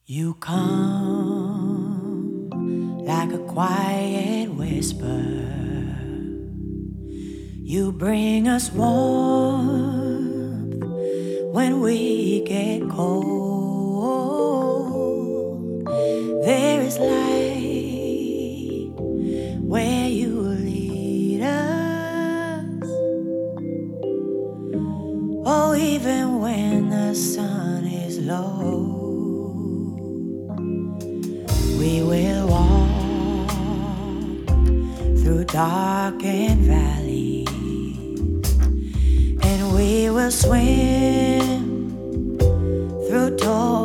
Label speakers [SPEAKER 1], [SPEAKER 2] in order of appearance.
[SPEAKER 1] You come like a quiet whisper. You bring us warmth when we get cold. There is light where you lead us. Oh, even when the sun is low, we will walk through darkened valleys, and we will swim through tall